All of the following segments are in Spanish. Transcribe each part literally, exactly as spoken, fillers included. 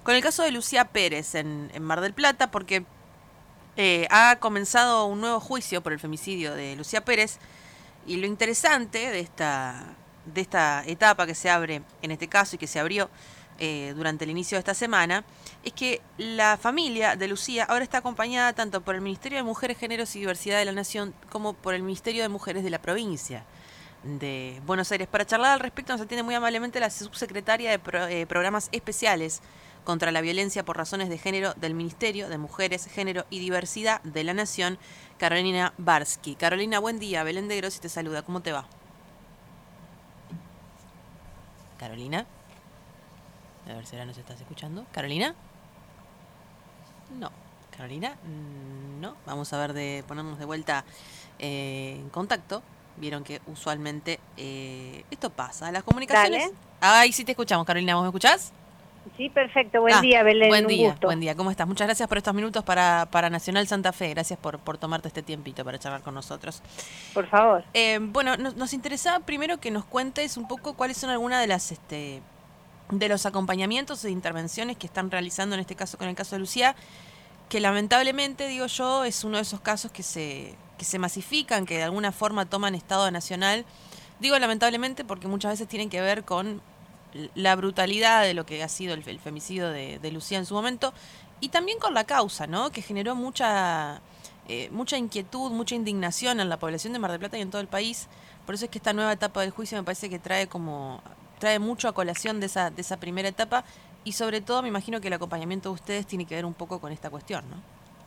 con el caso de Lucía Pérez en, en Mar del Plata, porque eh, ha comenzado un nuevo juicio por el femicidio de Lucía Pérez, y lo interesante de esta, de esta etapa que se abre en este caso y que se abrió eh, durante el inicio de esta semana, es que la familia de Lucía ahora está acompañada tanto por el Ministerio de Mujeres, Géneros y Diversidad de la Nación como por el Ministerio de Mujeres de la provincia de Buenos Aires. Para charlar al respecto nos atiende muy amablemente la subsecretaria de pro, eh, Programas Especiales contra la Violencia por Razones de Género del Ministerio de Mujeres, Género y Diversidad de la Nación, Carolina Barsky. Carolina, buen día. Belén de Grossi te saluda. ¿Cómo te va? Carolina. A ver si ahora nos estás escuchando. ¿Carolina? No. ¿Carolina? No. Vamos a ver de ponernos de vuelta eh, en contacto. Vieron que usualmente eh, esto pasa. Las comunicaciones... Dale. Ay, sí te escuchamos, Carolina. ¿Vos me escuchás? Sí, perfecto. Buen ah, día, Belén. Buen un día, gusto. buen día. ¿Cómo estás? Muchas gracias por estos minutos para, para Nacional Santa Fe. Gracias por, por tomarte este tiempito para charlar con nosotros. Por favor. Eh, bueno, nos, nos interesaba primero que nos cuentes un poco cuáles son algunas de las este, de los acompañamientos e intervenciones que están realizando en este caso con el caso de Lucía, que lamentablemente, digo yo, es uno de esos casos que se, que se masifican, que de alguna forma toman estado nacional. Digo lamentablemente porque muchas veces tienen que ver con la brutalidad de lo que ha sido el, el femicidio de, de Lucía en su momento, y también con la causa, ¿no? Que generó mucha eh, mucha inquietud, mucha indignación en la población de Mar del Plata y en todo el país. Por eso es que esta nueva etapa del juicio me parece que trae como trae mucho a colación de esa de esa primera etapa, y sobre todo me imagino que el acompañamiento de ustedes tiene que ver un poco con esta cuestión, ¿no?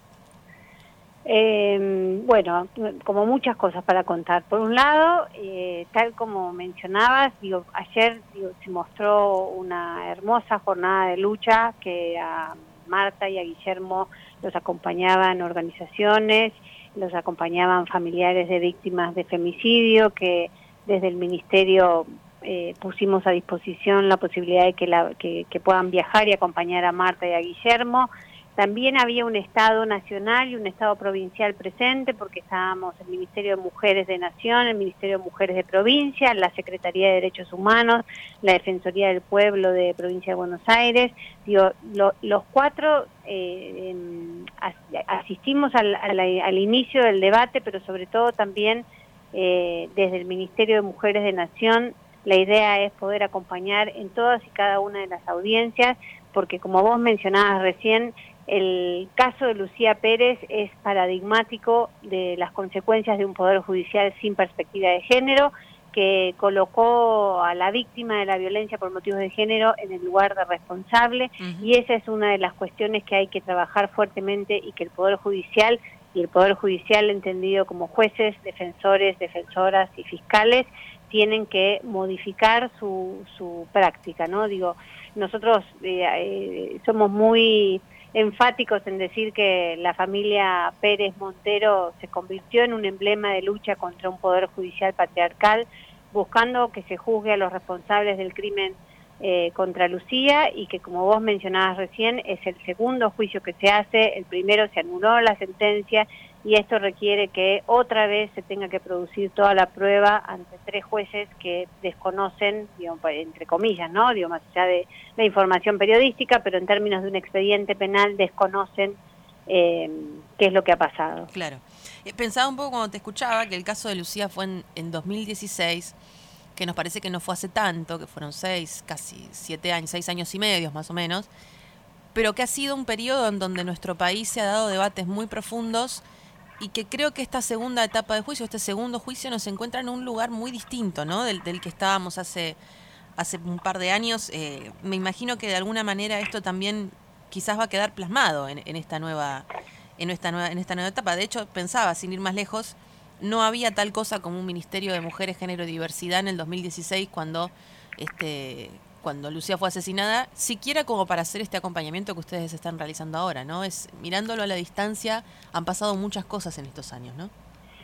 Eh, bueno, como muchas cosas para contar. Por un lado, eh, tal como mencionabas, digo, ayer digo, se mostró una hermosa jornada de lucha que a Marta y a Guillermo los acompañaban organizaciones, los acompañaban familiares de víctimas de femicidio, que desde el Ministerio eh, pusimos a disposición la posibilidad de que, la, que, que puedan viajar y acompañar a Marta y a Guillermo. También había un Estado nacional y un Estado provincial presente, porque estábamos el Ministerio de Mujeres de Nación, el Ministerio de Mujeres de Provincia, la Secretaría de Derechos Humanos, la Defensoría del Pueblo de Provincia de Buenos Aires. Digo, lo, los cuatro eh, eh, asistimos al, al, al inicio del debate, pero sobre todo también eh, desde el Ministerio de Mujeres de Nación. La idea es poder acompañar en todas y cada una de las audiencias, porque como vos mencionabas recién, el caso de Lucía Pérez es paradigmático de las consecuencias de un poder judicial sin perspectiva de género, que colocó a la víctima de la violencia por motivos de género en el lugar de responsable, uh-huh. Y esa es una de las cuestiones que hay que trabajar fuertemente, y que el Poder Judicial, y el Poder Judicial entendido como jueces, defensores, defensoras y fiscales, tienen que modificar su, su práctica, ¿no? Digo, nosotros eh, eh, somos muy enfáticos en decir que la familia Pérez Montero se convirtió en un emblema de lucha contra un poder judicial patriarcal, buscando que se juzgue a los responsables del crimen eh, contra Lucía, y que, como vos mencionabas recién, es el segundo juicio que se hace. El primero se anuló la sentencia, y esto requiere que otra vez se tenga que producir toda la prueba ante tres jueces que desconocen, digamos, entre comillas, ¿no? Digo, más allá de la información periodística, pero en términos de un expediente penal desconocen eh, qué es lo que ha pasado. Claro. Pensaba un poco cuando te escuchaba que el caso de Lucía fue en, en dos mil dieciséis, que nos parece que no fue hace tanto, que fueron seis, casi siete años, seis años y medio más o menos, pero que ha sido un periodo en donde nuestro país se ha dado debates muy profundos, y que creo que esta segunda etapa de juicio, este segundo juicio, nos encuentra en un lugar muy distinto, ¿no? Del, del que estábamos hace, hace un par de años. Eh, me imagino que de alguna manera esto también quizás va a quedar plasmado en, en esta nueva, en esta nueva, en esta nueva etapa. De hecho, pensaba, sin ir más lejos, no había tal cosa como un Ministerio de Mujeres, Género y Diversidad en el dos mil dieciséis, cuando este cuando Lucía fue asesinada, siquiera como para hacer este acompañamiento que ustedes están realizando ahora, ¿no? Es mirándolo a la distancia, han pasado muchas cosas en estos años, ¿no?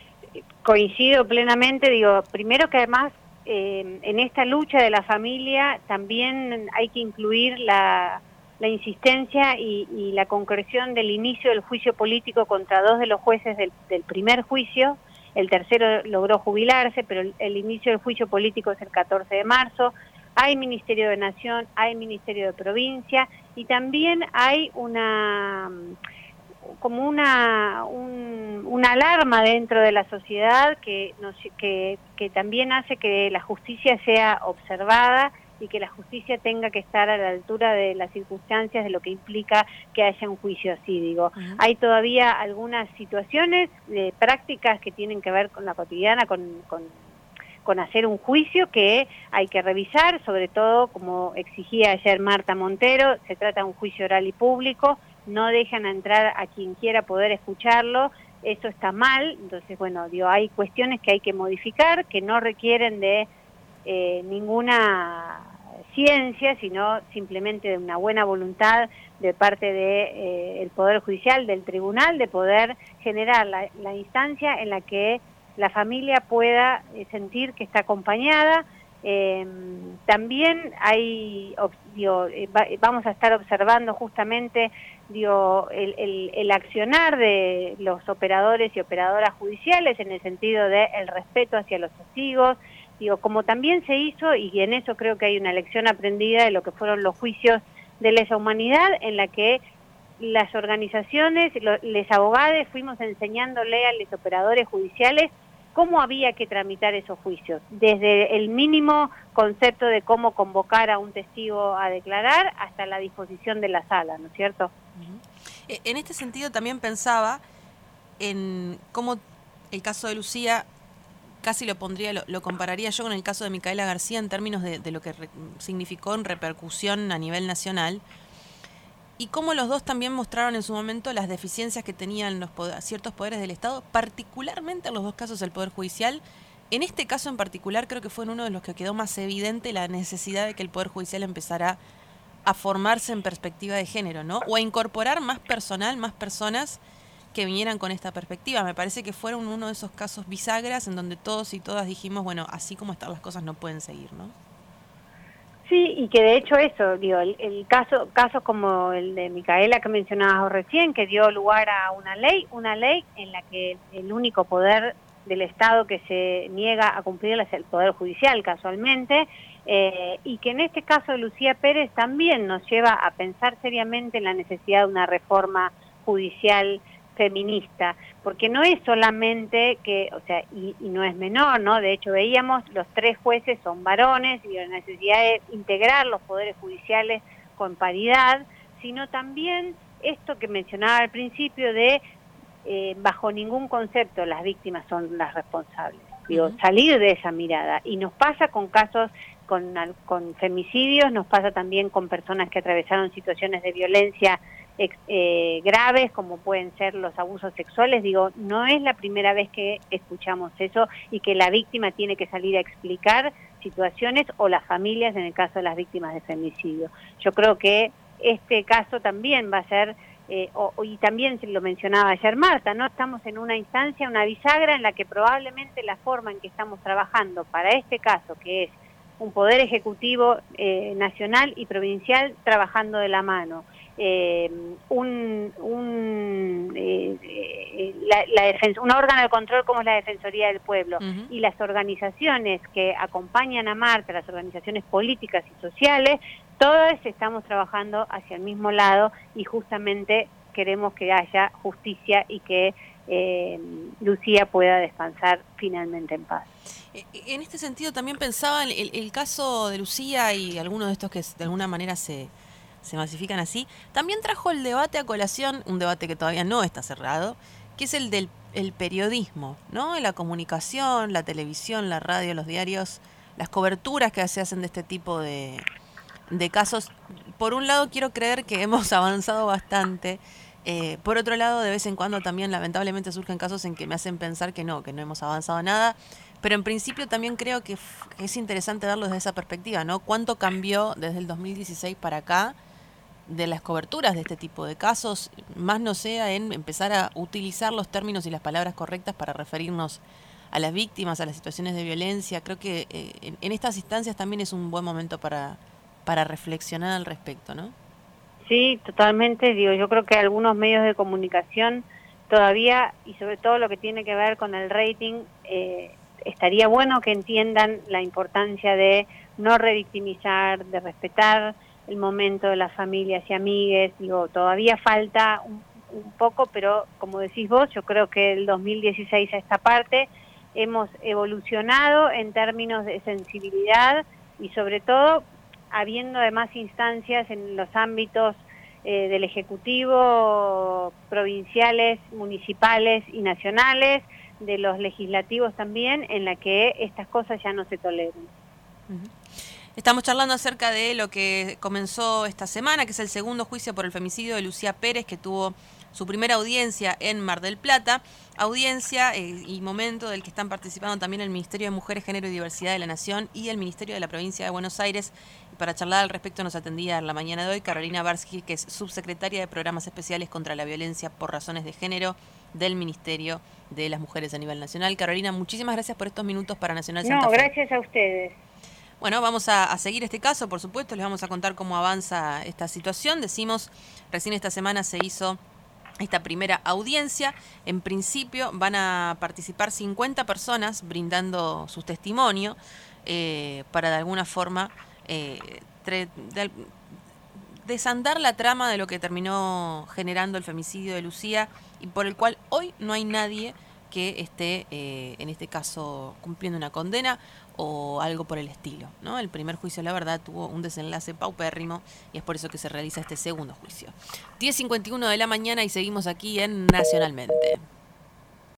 Coincido plenamente, digo, primero que además eh, en esta lucha de la familia también hay que incluir la, la insistencia y, y la concreción del inicio del juicio político contra dos de los jueces del, del primer juicio. El tercero logró jubilarse, pero el, el inicio del juicio político es el catorce de marzo. Hay Ministerio de Nación, hay Ministerio de Provincia, y también hay una como una un, una alarma dentro de la sociedad que, nos, que, que también hace que la justicia sea observada y que la justicia tenga que estar a la altura de las circunstancias de lo que implica que haya un juicio así, digo. Uh-huh. Hay todavía algunas situaciones eh, prácticas que tienen que ver con la cotidiana, con, con, con hacer un juicio que hay que revisar, sobre todo, como exigía ayer Marta Montero, se trata de un juicio oral y público, no dejan entrar a quien quiera poder escucharlo, eso está mal, entonces, bueno, digo, hay cuestiones que hay que modificar, que no requieren de Eh, ninguna ciencia, sino simplemente de una buena voluntad de parte del de, eh, Poder Judicial, del Tribunal, de poder generar la, la instancia en la que la familia pueda eh, sentir que está acompañada. Eh, también hay, digo, eh, va, vamos a estar observando justamente digo, el, el, el accionar de los operadores y operadoras judiciales en el sentido de el respeto hacia los testigos, digo, como también se hizo, y en eso creo que hay una lección aprendida de lo que fueron los juicios de lesa humanidad, en la que las organizaciones, los, los abogados, fuimos enseñándole a los operadores judiciales cómo había que tramitar esos juicios, desde el mínimo concepto de cómo convocar a un testigo a declarar hasta la disposición de la sala, ¿no es cierto? Uh-huh. En este sentido también pensaba en cómo el caso de Lucía casi lo pondría, lo, lo compararía yo con el caso de Micaela García en términos de, de lo que re, significó en repercusión a nivel nacional, y cómo los dos también mostraron en su momento las deficiencias que tenían los poder, ciertos poderes del Estado, particularmente en los dos casos del Poder Judicial. En este caso en particular creo que fue en uno de los que quedó más evidente la necesidad de que el Poder Judicial empezara a formarse en perspectiva de género, ¿no? O a incorporar más personal, más personas que vinieran con esta perspectiva. Me parece que fueron uno de esos casos bisagras en donde todos y todas dijimos, bueno, así como están las cosas no pueden seguir, ¿no? Sí, y que de hecho eso, digo, el, el caso, casos como el de Micaela que mencionabas recién, que dio lugar a una ley, una ley en la que el único poder del Estado que se niega a cumplirla es el Poder Judicial, casualmente, eh, y que en este caso de Lucía Pérez también nos lleva a pensar seriamente en la necesidad de una reforma judicial feminista, porque no es solamente que, o sea, y, y no es menor, ¿no? De hecho veíamos, los tres jueces son varones y la necesidad de integrar los poderes judiciales con paridad, sino también esto que mencionaba al principio de eh, bajo ningún concepto las víctimas son las responsables, digo, uh-huh. salir de esa mirada, y nos pasa con casos con, con femicidios, nos pasa también con personas que atravesaron situaciones de violencia Eh, graves como pueden ser los abusos sexuales, digo, no es la primera vez que escuchamos eso y que la víctima tiene que salir a explicar situaciones, o las familias en el caso de las víctimas de femicidio. Yo creo que este caso también va a ser, eh, o, y también se lo mencionaba ayer Marta, ¿no? Estamos en una instancia, una bisagra en la que probablemente la forma en que estamos trabajando para este caso, que es un poder ejecutivo eh, nacional y provincial trabajando de la mano, Eh, un, un, eh, eh, la, la defens- un órgano de control como es la Defensoría del Pueblo, uh-huh. y las organizaciones que acompañan a Marta, las organizaciones políticas y sociales, todas estamos trabajando hacia el mismo lado y justamente queremos que haya justicia y que eh, Lucía pueda descansar finalmente en paz. En este sentido también pensaba en el, el caso de Lucía y algunos de estos que de alguna manera se... se masifican así, también trajo el debate a colación, un debate que todavía no está cerrado, que es el del el periodismo, ¿no? La comunicación, la televisión, la radio, los diarios, las coberturas que se hacen de este tipo de, de casos. Por un lado quiero creer que hemos avanzado bastante, eh, por otro lado de vez en cuando también lamentablemente surgen casos en que me hacen pensar que no, que no hemos avanzado nada, pero en principio también creo que f- es interesante verlo desde esa perspectiva, ¿no? ¿Cuánto cambió desde el dos mil dieciséis para acá de las coberturas de este tipo de casos, más no sea en empezar a utilizar los términos y las palabras correctas para referirnos a las víctimas, a las situaciones de violencia? Creo que eh, en, en estas instancias también es un buen momento para, para reflexionar al respecto, ¿no? Sí, totalmente. Digo, yo creo que algunos medios de comunicación todavía, y sobre todo lo que tiene que ver con el rating, eh, estaría bueno que entiendan la importancia de no revictimizar, de respetar el momento de las familias y amigues. Digo, todavía falta un, un poco, pero como decís vos, yo creo que el dos mil dieciséis a esta parte hemos evolucionado en términos de sensibilidad y sobre todo habiendo además instancias en los ámbitos eh, del Ejecutivo, provinciales, municipales y nacionales, de los legislativos también, en la que estas cosas ya no se toleren. Uh-huh. Estamos charlando acerca de lo que comenzó esta semana, que es el segundo juicio por el femicidio de Lucía Pérez, que tuvo su primera audiencia en Mar del Plata, audiencia eh, y momento del que están participando también el Ministerio de Mujeres, Género y Diversidad de la Nación y el Ministerio de la Provincia de Buenos Aires. Y para charlar al respecto nos atendía en la mañana de hoy Carolina Barsky, que es subsecretaria de Programas Especiales contra la Violencia por Razones de Género del Ministerio de las Mujeres a nivel nacional. Carolina, muchísimas gracias por estos minutos para Nacional Santa No, Fe. gracias a ustedes. Bueno, vamos a, a seguir este caso, por supuesto, les vamos a contar cómo avanza esta situación. Decimos, recién esta semana se hizo esta primera audiencia. En principio van a participar cincuenta personas brindando su testimonio eh, para de alguna forma eh, tre- de, desandar la trama de lo que terminó generando el femicidio de Lucía y por el cual hoy no hay nadie que esté, eh, en este caso, cumpliendo una condena o algo por el estilo, ¿no? El primer juicio, la verdad, tuvo un desenlace paupérrimo y es por eso que se realiza este segundo juicio. diez cincuenta y uno de la mañana y seguimos aquí en Nacionalmente.